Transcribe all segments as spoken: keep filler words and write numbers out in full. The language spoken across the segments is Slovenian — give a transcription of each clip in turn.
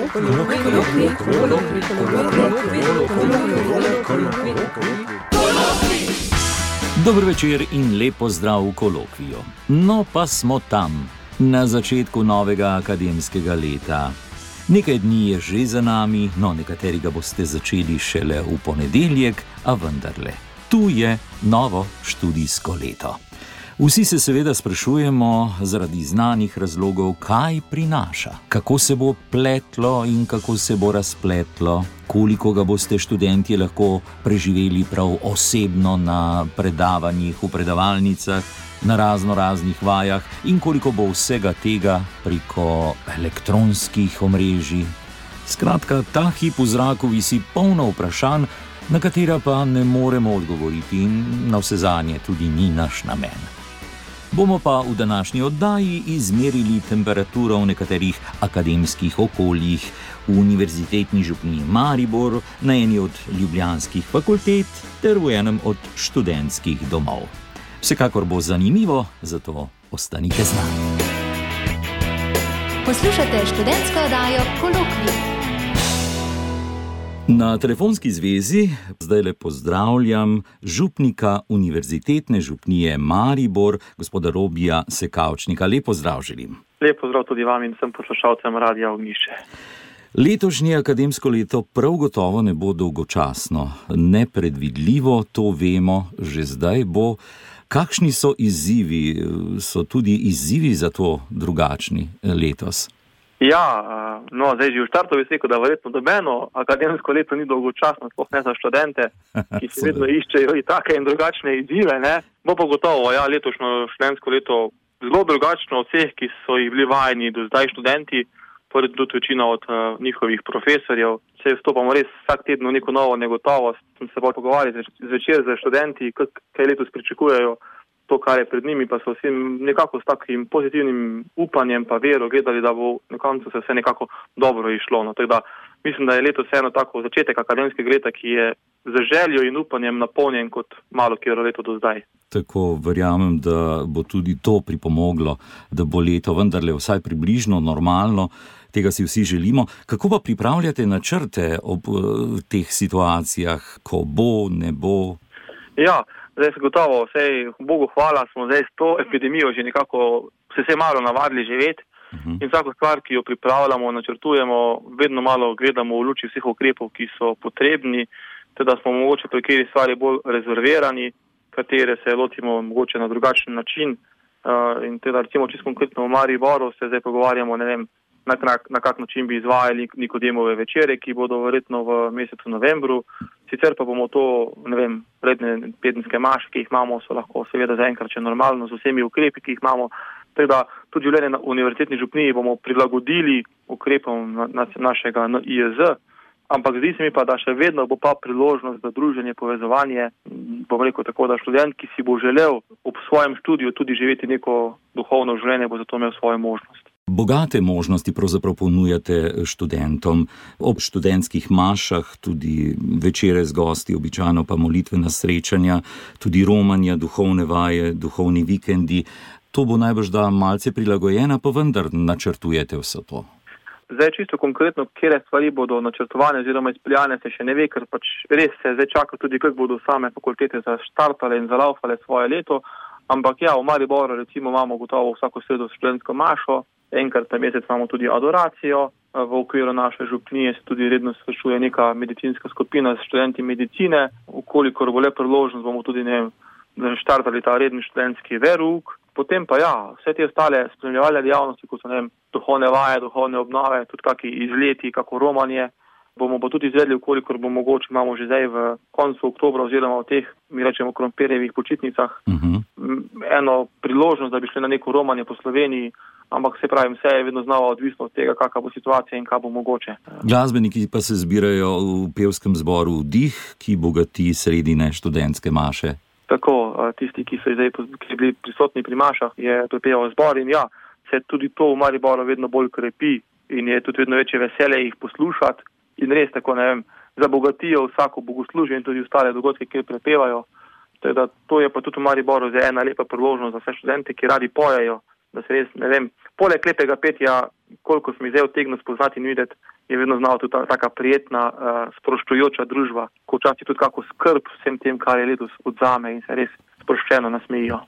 Dober večer in lep pozdrav v kolokviju. No pa smo tam, na začetku novega akademskega leta. Nekaj dni je že za nami, no nekateri ga boste začeli šele v ponedeljek, a vendarle. Tu je novo študijsko leto. Vsi se seveda sprašujemo zaradi znanih razlogov, kaj prinaša, kako se bo pletlo in kako se bo razpletlo, koliko ga boste študentje lahko preživeli prav osebno na predavanjih, v predavalnicah, na razno raznih vajah in koliko bo vsega tega preko elektronskih omrežij. Skratka, ta hip v zraku visi polno vprašanj, na katera pa ne moremo odgovoriti in navsezadnje tudi ni naš namen. Bomo pa v današnji oddaji izmerili temperaturo v nekaterih akademskih okoljih, v Univerzitetni župniji Maribor, na eni od ljubljanskih fakultet ter v enem od študentskih domov. Vsekakor bo zanimivo, zato ostanite z nami. Poslušate študentsko oddajo Kolokvij. Na telefonski zvezi zdaj le pozdravljam župnika Univerzitetne župnije Maribor, gospoda Robija Sekavčnika. Lep pozdrav želim. Lep pozdrav tudi vam in vsem poslušalcem Radia Ognjišče. Letošnje akademsko leto prav gotovo ne bo dolgočasno. Nepredvidljivo, to vemo, že zdaj bo. Kakšni so izzivi, so tudi izzivi za to drugačni letos? Ja, no, zdaj že v štartu bi rekel, da verjetno dobeno akademsko leto ni dolgočasno, sploh ne za študente, ki si vedno iščejo i take in drugačne izzive, ne. Bo pa gotovo, ja, letošnjo študentsko leto zelo drugačno od vseh, ki so jih bili vajeni do zdaj študenti, torej tudi večina od uh, njihovih profesorjev. Se vstopamo res vsak teden v neko novo negotovost. Sem se bolj pogovarjal zvečer z študenti, kaj letos pričakujejo, to, kar je pred njimi, pa so vsi nekako s takim pozitivnim upanjem pa vero gledali, da bo na koncu se vse nekako dobro išlo. No, tako da mislim, da je letos eno tako začetek akademskega leta, ki je z željo in upanjem napolnjen kot malo kjero leto do zdaj. Tako verjamem, da bo tudi to pripomoglo, da bo leto vendarle vsaj približno normalno. Tega si vsi želimo. Kako pa pripravljate načrte ob uh, teh situacijah, ko bo, ne bo? Ja, zdaj se gotovo, vsej Bogu hvala, smo zdaj s to epidemijo že nekako se vse malo navadili živeti uh-huh. In vsako stvar, ki jo pripravljamo, načrtujemo, vedno malo gledamo v luči vseh ukrepov, ki so potrebni, teda smo mogoče pri kateri stvari bolj rezervirani, katere se lotimo mogoče na drugačen način uh, in teda recimo čisto konkretno v Mariboru se zdaj pogovarjamo, ne vem, na, na, na kak način bi izvajali Nikodemove večere, ki bodo verjetno v mesecu novembru. Sicer pa bomo to, ne vem, redne pedenske maše, ki jih imamo, so lahko seveda zaenkrat še normalno z vsemi ukrepi, ki jih imamo. Tako da tudi življenje na Univerzitetni župniji bomo prilagodili ukrepom na, na, našega N I E Z, ampak zdi se mi pa, da še vedno bo pa priložnost za druženje, povezovanje. Bom rekel tako, da študent, ki si bo želel ob svojem študiju tudi živeti neko duhovno življenje, bo zato imel svojo možnost. Bogate možnosti pravzaprav ponujate študentom ob študentskih mašah, tudi večere z gosti, običajno pa molitvena srečanja, tudi romanja, duhovne vaje, duhovni vikendi. To bo najbrž da malce prilagojena, pa vendar načrtujete vse to. Zdaj čisto konkretno, kjere stvari bodo načrtovane oziroma izpeljane, se še ne ve, ker pač res se zdaj čaka tudi, kako bodo same fakultete zaštartale in zalaufale svoje leto. Ampak ja, v Mariboru recimo imamo gotovo vsako sredo študentsko mašo, enkrat na mesec imamo tudi adoracijo, v okviru naše župnije se tudi redno srečuje neka medicinska skupina s študenti medicine, ukolikor bo le priložnost, bomo tudi, ne vem, štartali ta redni študentski verouk. Potem pa ja, vse te ostale spremljevalne dejavnosti, kot so, ne vem, duhovne vaje, duhovne obnove, tudi kaki izleti, kako romanje, bomo pa tudi izvedli, ukolikor bo mogoče, imamo že zdaj v koncu oktobra oziroma v teh, mi rečemo, krompirjevih počitnicah, uh-huh. eno priložnost, da bi šli na neko romanje po Sloveniji, ampak se pravim, vse je vedno znova odvisno od tega, kakva bo situacija in kaj bo mogoče. Glasbeniki pa se zbirajo v pevskem zboru Vdih, ki bogati sredine študentske maše. Tako, tisti, ki so zdaj ki bili prisotni pri mašah, je prepeval zbor in ja, se tudi to v Mariboru vedno bolj krepi in je tudi vedno večje veselje jih poslušati in res tako, ne vem, zabogatijo vsako bogoslužje in tudi ostale dogodke, ki prepevajo. Teda, to je pa tudi v Mariboru zdaj ena lepa priložnost za vse študente, ki radi pojejo, da se res, ne vem, poleg lepega petja, koliko smo zdaj odtegnili spoznati in videti, je vedno znala tudi ta, taka prijetna, uh, sproščujoča družba, ko včasih tudi kako skrb vsem tem, kar je letos odzame in se res sproščeno nasmejijo.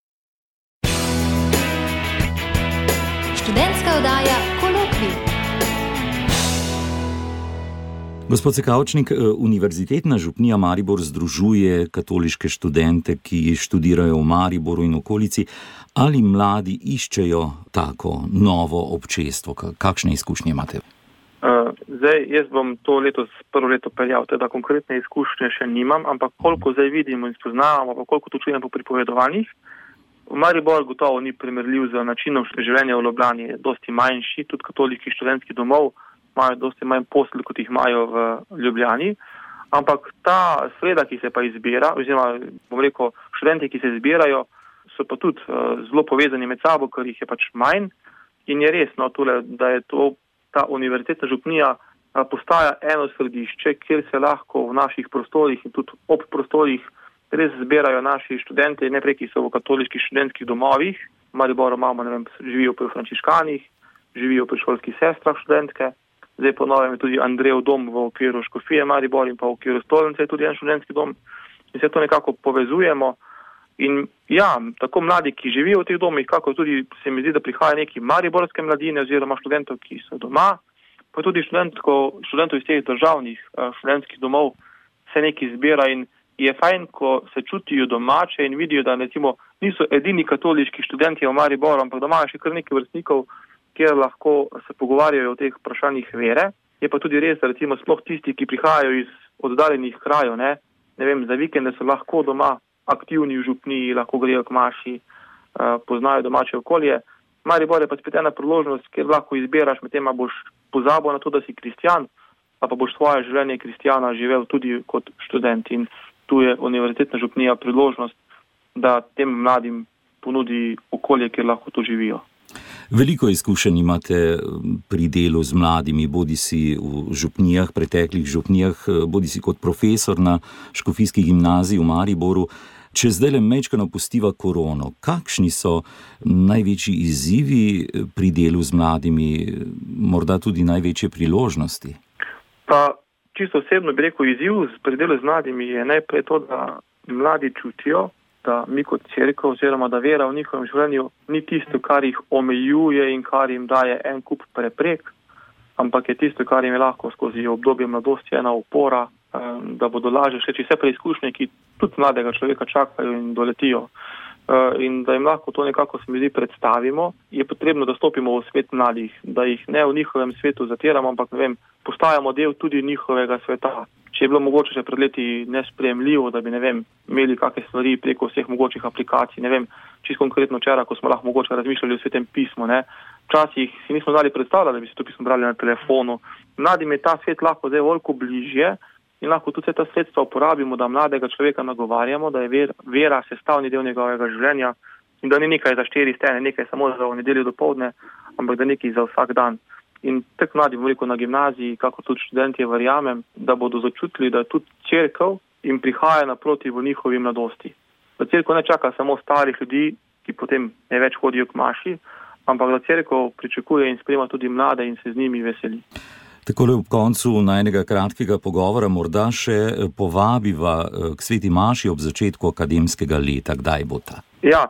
Študentska oddaja Kolokvij. Gospod Sekavčnik, Univerzitetna župnija Maribor združuje katoliške študente, ki študirajo v Mariboru in okolici. Ali mladi iščejo tako novo občestvo? Kakšne izkušnje imate? Uh, zdaj, jaz bom to letos prvo leto peljal, teda konkretne izkušnje še nimam, ampak koliko zdaj vidimo in spoznavamo, pa koliko to čujem po pripovedovanjih, Maribor gotovo ni primerljiv z načinom življenja v Ljubljani, je dosti manjši, tudi katoliški študentski domov imajo dosti manj postelj, kot jih imajo v Ljubljani, ampak ta sreda, ki se pa izbira, oziroma bom rekel, študenti, ki se izbirajo, so pa tudi uh, zelo povezani med sabo, ker jih je pač manj in je res, no, tole, da je to, ta univerzitetna župnija uh, postaja eno središče, kjer se lahko v naših prostorih in tudi ob prostorih res zbirajo naši študenti, ne prej, ki so v katoliških študentskih domovih, v Mariboru imamo, ne vem, živijo pri frančiškanih, živijo pri šolskih sestrah študentke. Zdaj po novem je tudi Andrejev dom v okviru Škofije Maribor in pa v okviru Stolnice je tudi en študentski dom in se to nekako povezujemo. In ja, tako mladi, ki živijo v teh domih, kako tudi se mi zdi, da prihaja neki mariborske mladine oziroma študentov, ki so doma, pa tudi študentov iz teh državnih študentskih domov se neki zbira in je fajn, ko se čutijo domače in vidijo, da recimo niso edini katoliški študenti v Mariboru, ampak doma je še kar nekaj vrstnikov, kjer lahko se pogovarjajo o teh vprašanjih vere. Je pa tudi res, da recimo sploh tisti, ki prihajajo iz oddaljenih krajev, ne, ne vem, za vikende so lahko doma aktivni v župniji, lahko grejo k maši, uh, poznajo domače okolje. Maribor je pa spet ena priložnost, kjer lahko izbiraš med tem, a boš pozabil na to, da si kristjan, a pa boš svoje življenje kristjana živel tudi kot študent. In tu je univerzitetna župnija priložnost, da tem mladim ponudi okolje, kjer lahko to živijo. Veliko izkušenj imate pri delu z mladimi, bodi si v župnijah, preteklih župnijah, bodi si kot profesor na Škofijski gimnaziji v Mariboru. Če zdaj le majčkeno pustiva korono, kakšni so največji izzivi pri delu z mladimi, morda tudi največje priložnosti? Pa čisto osebno bi rekel, izziv pri delu z mladimi je najprej to, da mladi čutijo, da mi kot cerkev oziroma da vera v njihovem življenju ni tisto, kar jih omejuje in kar jim daje en kup preprek, ampak je tisto, kar jim je lahko skozi obdobje mladosti ena opora, da bodo lažje šli vse preizkušnje, ki tudi mladega človeka čakajo in doletijo. In da jim lahko to nekako se mi zdi predstavimo, je potrebno, da stopimo v svet mladih, da jih ne v njihovem svetu zatiramo, ampak ne vem, postajamo del tudi njihovega sveta. Če je bilo mogoče še pred leti nesprejemljivo, da bi, ne vem, imeli kakšne stvari preko vseh mogočih aplikacij, ne vem, čisto konkretno včeraj, ko smo lahko mogoče razmišljali o svetem pismu, ne, včasih si nismo znali predstavljati, da bi se to pismo brali na telefonu. Mladim je ta svet lahko zdaj veliko bližje in lahko tudi ta sredstva uporabimo, da mladega človeka nagovarjamo, da je ver, vera sestavni del njegovega življenja in da ni nekaj za štiri stene, nekaj samo za v nedeljo dopoldne, ampak da nekaj za vsak dan. In tako mladi, veliko na gimnaziji, kako tudi študentje, verjamem, da bodo začutili, da tudi cerkev jim prihaja naproti v njihovi mladosti. Da cerkev ne čaka samo starih ljudi, ki potem ne več hodijo k maši, ampak da cerkev pričakuje in sprejema tudi mlade in se z njimi veseli. Takole ob koncu najnega kratkega pogovora morda še povabiva k sveti maši ob začetku akademskega leta. Kdaj bo ta? Ja,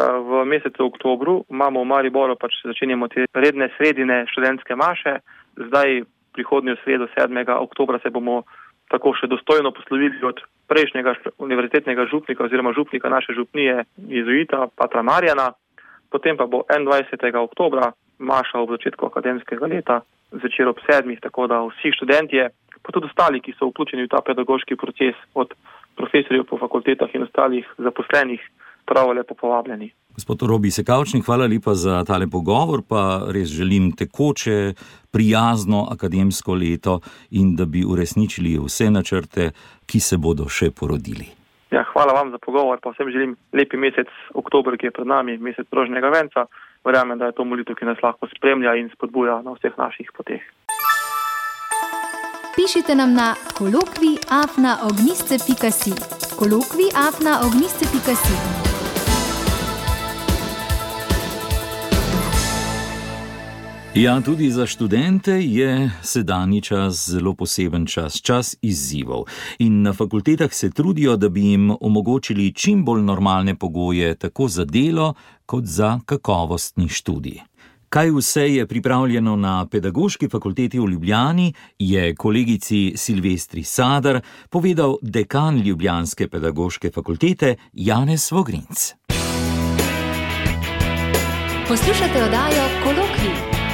v mesecu oktobru imamo v Mariboru, pač začenjamo te redne sredine študentske maše. Zdaj, prihodnjo sredo sedmega oktobra se bomo tako še dostojno poslovili od prejšnjega univerzitetnega župnika oziroma župnika naše župnije jezuita, patra Marjana. Potem pa bo enaindvajsetega oktobra maša ob začetku akademskega leta, zvečer ob sedmih, tako da vsi študentje, pa tudi ostali, ki so vključeni v ta pedagoški proces, od profesorjev po fakultetah in ostalih zaposlenih, prav lepo povabljeni. Gospod Robi Sekavčnik, hvala lepa za tale pogovor, pa res želim tekoče, prijazno akademsko leto in da bi uresničili vse načrte, ki se bodo še porodili. Ja, hvala vam za pogovor, pa vsem želim lepi mesec oktober, ki je pred nami, mesec rožnega venca. Verjamem, da je to molitev, ki nas lahko spremlja in spodbuja na vseh naših poteh. Pišite nam na kolokvij afna ognjišče pika si. kolokvij afna ognjišče pika si. Ja, tudi za študente je sedanji čas zelo poseben čas, čas izzivov. In na fakultetah se trudijo, da bi jim omogočili čim bolj normalne pogoje tako za delo, kot za kakovostni študij. Kaj vse je pripravljeno na Pedagoški fakulteti v Ljubljani, je kolegici Silvestri Sadar povedal dekan ljubljanske pedagoške fakultete Janez Vogrinc. Poslušate oddajo Kolokvij.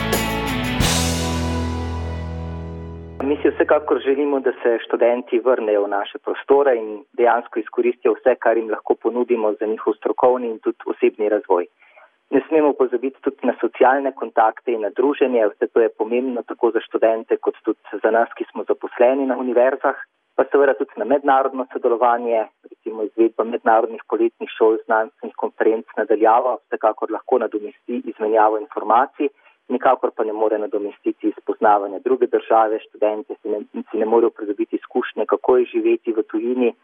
Mi si vsekakor želimo, da se študenti vrnejo v naše prostore in dejansko izkoristijo vse, kar jim lahko ponudimo za njihov strokovni in tudi osebni razvoj. Ne smemo pozabiti tudi na socialne kontakte in na druženje, vse to je pomembno tako za študente, kot tudi za nas, ki smo zaposleni na univerzah, pa seveda tudi na mednarodno sodelovanje, recimo izvedba mednarodnih poletnih šol, znanstvenih konferenc nadaljavo, vsekakor lahko nadomesti izmenjavo informacij, nikakor pa ne more nadomestiti spoznavanja druge države, študente si ne, si ne morejo pridobiti izkušnje, kako je živeti v tujini,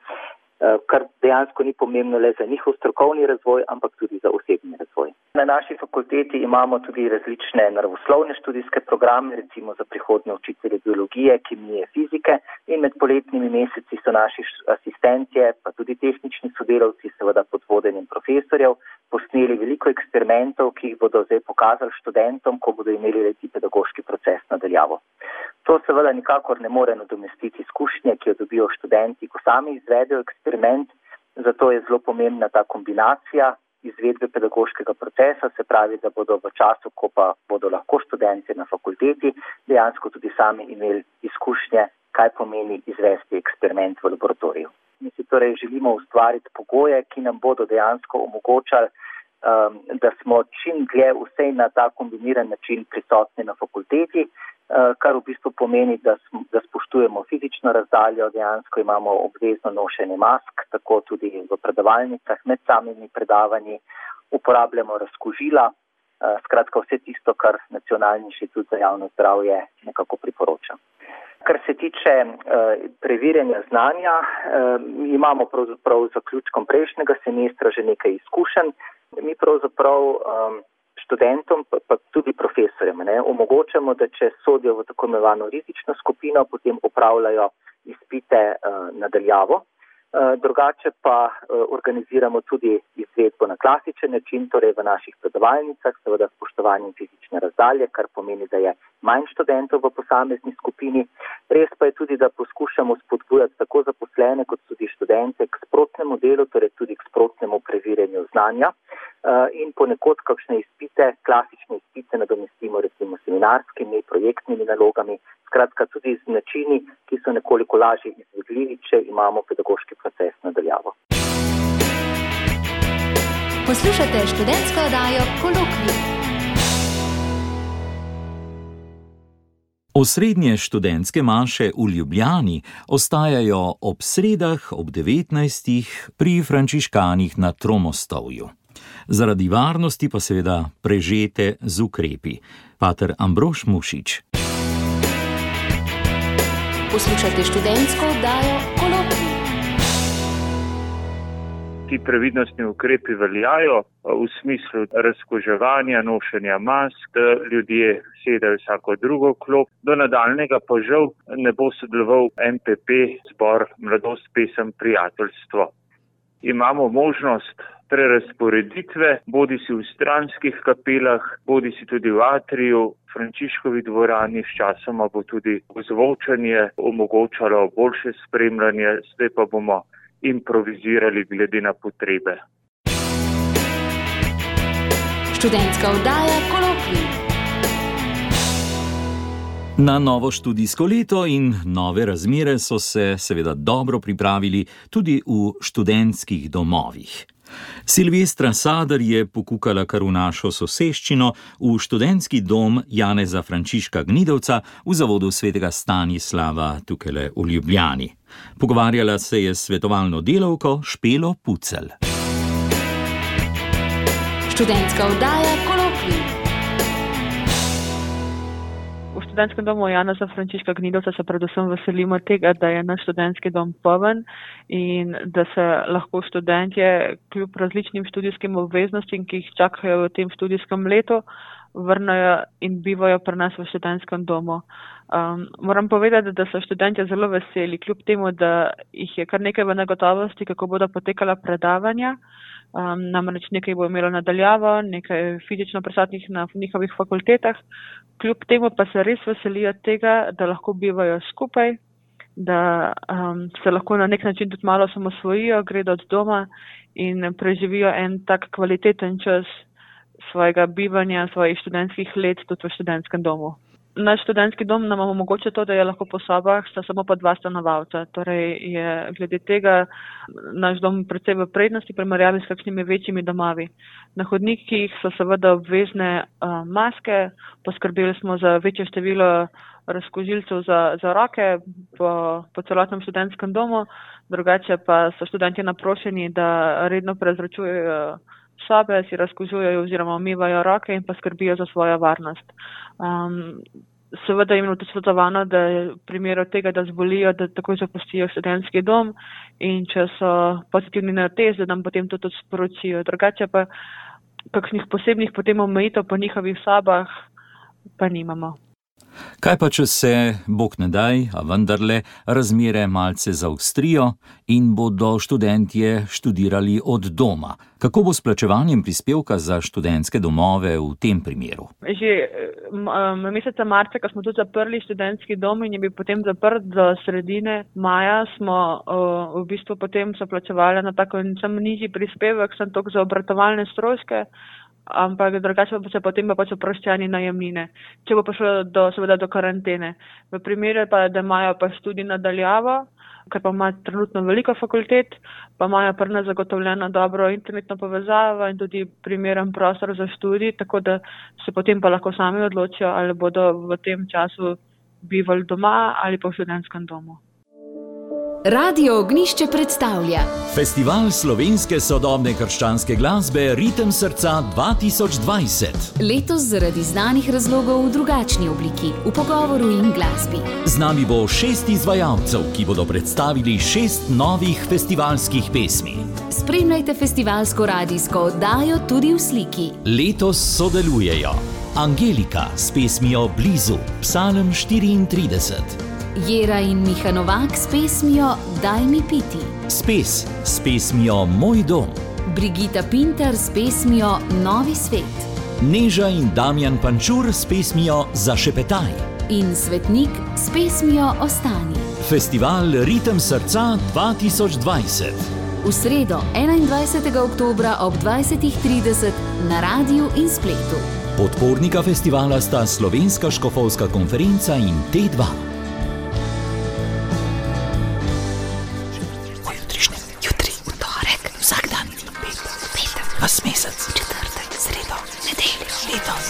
kar dejansko ni pomembno le za njihov strokovni razvoj, ampak tudi za osebni razvoj. Na naši fakulteti imamo tudi različne naravoslovne študijske programe, recimo za prihodnje učitelje biologije, kemije, fizike, in med poletnimi meseci so naši asistentje, pa tudi tehnični sodelavci, seveda pod vodenjem profesorjev, posneli veliko eksperimentov, ki jih bodo zdaj pokazali študentom, ko bodo imeli leti pedagoški proces nadaljavo. To seveda nikakor ne more nadomestiti izkušnje, ki jo dobijo študenti, ko sami izvedejo eksperiment, zato je zelo pomembna ta kombinacija izvedbe pedagoškega procesa, se pravi, da bodo v času, ko pa bodo lahko študenti na fakulteti, dejansko tudi sami imeli izkušnje, kaj pomeni izvesti eksperiment v laboratoriju. Mi si torej želimo ustvariti pogoje, ki nam bodo dejansko omogočali, um, da smo čim dlje vsej na ta kombiniran način prisotni na fakulteti, uh, kar v bistvu pomeni, da, smo, da spoštujemo fizično razdaljo, dejansko imamo obvezno nošenje mask, tako tudi v predavalnicah, med samimi predavanji, uporabljamo razkužila, uh, skratka vse tisto, kar Nacionalni inštitut za javno zdravje nekako priporoča. Kar se tiče uh, preverjanja znanja, uh, imamo pravzaprav zaključkom prejšnjega semestra že nekaj izkušenj. Mi pravzaprav um, študentom, pa, pa tudi profesorjem, ne, omogočamo, da če sodijo v tako imenovano rizično skupino, potem opravljajo izpite uh, nadaljavo. Uh, drugače pa uh, organiziramo tudi izvedbo na klasičen način, torej v naših predavalnicah, seveda s spoštovanjem fizične razdalje, kar pomeni, da je manj študentov v posamezni skupini. Res pa je tudi, da poskušamo spodbujati tako zaposlene kot tudi študente k sprotnemu delu, torej tudi k sprotnemu preverjanju znanja uh, in ponekod kakšne izpite, klasične izpite nadomestimo recimo seminarskimi, projektnimi nalogami, skratka tudi z načini, ki so nekoliko lažje izvedljivi, če imamo pedagoški proces nadaljavo. Poslušate študentsko oddajo Kolokvij. Osrednje študentske maše v Ljubljani ostajajo ob sredah ob devetnajstih pri frančiškanih na Tromostovju. Zaradi varnosti pa seveda prežete z ukrepi. Pater Ambrož Mušič. Poslušate študentsko oddajo Kolokvij. Ti previdnostni ukrepi veljajo v smislu razkuževanja, nošenja mask, da ljudje sedajo vsako drugo klop. Do nadaljnega pa žal ne bo sodeloval M P P, zbor Mladost, pesem, prijateljstvo. Imamo možnost prerazporeditve, bodi si v stranskih kapelah, bodi si tudi v atriju, Frančiškovi dvorani, sčasoma bo tudi ozvočanje omogočalo boljše spremljanje, zdaj pa bomo improvizirali glede na potrebe. Študentska oddaja Kolokvij. Na novo študijsko leto in nove razmere so se seveda dobro pripravili tudi v študentskih domovih. Silvestra Sadar je pokukala kar v našo soseščino, v študentski dom Janeza Frančiška Gnidovca v zavodu svetega Stanislava tukajle v Ljubljani. Pogovarjala se je s svetovalno delavko Špelo Pucelj. Študentska oddaja Kolokvij. V študentskem domu Janeza Frančiška Gnidovca se predvsem veselimo tega, da je naš študentski dom poln in da se lahko študentje kljub različnim študijskim obveznostim, ki jih čakajo v tem študijskem letu, vrnejo in bivajo pri nas v študentskem domu. Um, moram povedati, da so študentje zelo veseli, kljub temu, da jih je kar nekaj v negotovosti, kako bodo potekala predavanja. Um, namreč nekaj bo imelo nadaljavo, nekaj fizično prisotnih na njihovih fakultetah. Kljub temu pa se res veselijo tega, da lahko bivajo skupaj, da um, se lahko na nek način tudi malo samosvojijo, gredo od doma in preživijo en tak kvaliteten čas svojega bivanja, svojih študentskih let tudi v študentskem domu. Naš študentski dom nam omogoča to, da je lahko po sobah sta samo pa dva stanovalca. Torej je glede tega naš dom predvsej v prednosti primerjavi s kakšnimi večjimi domovi. Na hodnikih so seveda obvezne uh, maske, poskrbeli smo za večje število razkužilcev za, za roke po, po celotnem študentskem domu, drugače pa so študenti naprošeni, da redno prezračujejo sobe, si razkužujejo oziroma umivajo roke in pa skrbijo za svojo varnost. Um, seveda jim je tudi svetovano, da v primeru tega, da zbolijo, da takoj zapustijo študentski dom in če so pozitivni na test, da nam potem to tudi sporočijo. Drugače pa kakšnih posebnih potem omejitev po njihovih sobah pa nimamo. Kaj pa, če se, bog ne daj, a vendarle, razmere malce zaostrijo in bodo študentje študirali od doma? Kako bo s plačevanjem prispevka za študentske domove v tem primeru? Že um, meseca marca, ko smo tudi zaprli študentski dom in je bil potem zaprt do sredine maja, smo uh, v bistvu potem so plačevali na tako sam nižji prispevek, sem toliko za obratovalne stroške, ampak drugače pa se potem pa pač oproščani najemnine, če bo prišlo do, seveda do karantene. V primeru pa, da imajo pa študij nadaljavo, ker pa ima trenutno veliko fakultet, pa imajo pri nas zagotovljeno dobro internetno povezavo in tudi primeren prostor za študij, tako da se potem pa lahko sami odločijo, ali bodo v tem času bivali doma ali pa v študentskem domu. Radio Ognjišče predstavlja Festival slovenske sodobne krščanske glasbe Ritem srca dva tisoč dvajset. Letos zaradi znanih razlogov v drugačni obliki, v pogovoru in glasbi. Z nami bo šest izvajalcev, ki bodo predstavili šest novih festivalskih pesmi. Spremljajte festivalsko radijsko oddajo tudi v sliki. Letos sodelujejo Angelika s pesmijo Blizu, Psalm štiriintrideset. Jera in Miha Novak s pesmijo Daj mi piti. Spes s pesmijo Moj dom. Brigita Pintar s pesmijo Novi svet. Neža in Damjan Pančur s pesmijo Zašepetaj. In Svetnik s pesmijo Ostani. Festival Ritem srca dva tisoč dvajset. V sredo, enaindvajsetega oktobra ob dvajsetih trideset na radiju in spletu. Podpornika festivala sta Slovenska škofovska konferenca in T dva. Vas mesec, četrtek, sredo, nedeljo, letos,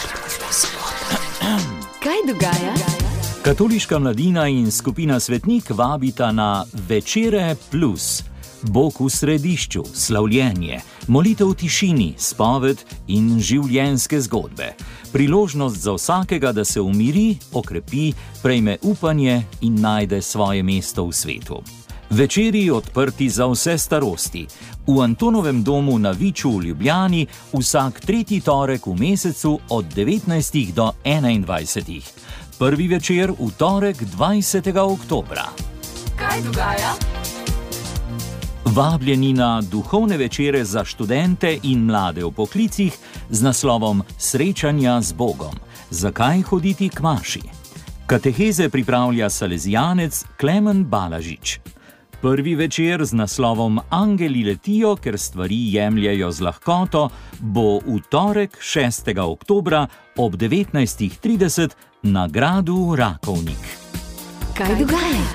Kaj dogaja? Katoliška mladina in skupina Svetnik vabita na Večere plus. Bog v središču, slavljenje, molitev v tišini, spoved in življenjske zgodbe. Priložnost za vsakega, da se umiri, okrepi, prejme upanje in najde svoje mesto v svetu. Večeri odprti za vse starosti. V Antonovem domu na Viču v Ljubljani vsak tretji torek v mesecu od devetnajstih do enaindvajsetih. Prvi večer v torek dvajsetega oktobra. Kaj dogaja? Vabljeni na duhovne večere za študente in mlade v poklicih z naslovom Srečanja z Bogom. Zakaj hoditi k maši? Kateheze pripravlja salezijanec Klemen Balažič. Prvi večer z naslovom Angeli letijo, ker stvari jemljajo z lahkoto, bo v torek šestega oktobra ob devetnajstih trideset na gradu Rakovnik. Kaj dogaja?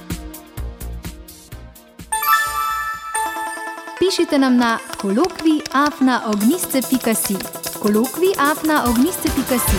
Pišite nam na kolokvij afna ognjišče pika si. kolokvij afna ognjišče pika si.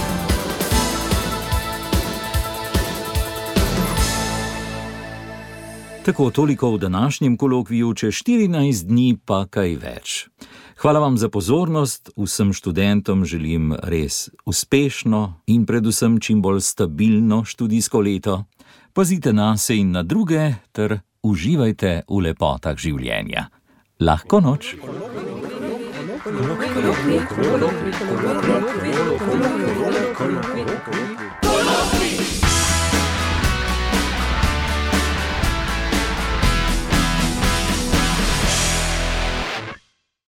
Tako toliko v današnjem kolokviju, čez štirinajst dni pa kaj več. Hvala vam za pozornost, vsem študentom želim res uspešno in predvsem čim bolj stabilno študijsko leto. Pazite nase in na druge ter uživajte v lepotah življenja. Lahko noč. Kolokvi, kolokvi, kolokvi, kolokvi, kolokvi, kolokvi, kolokvi, kolokvi.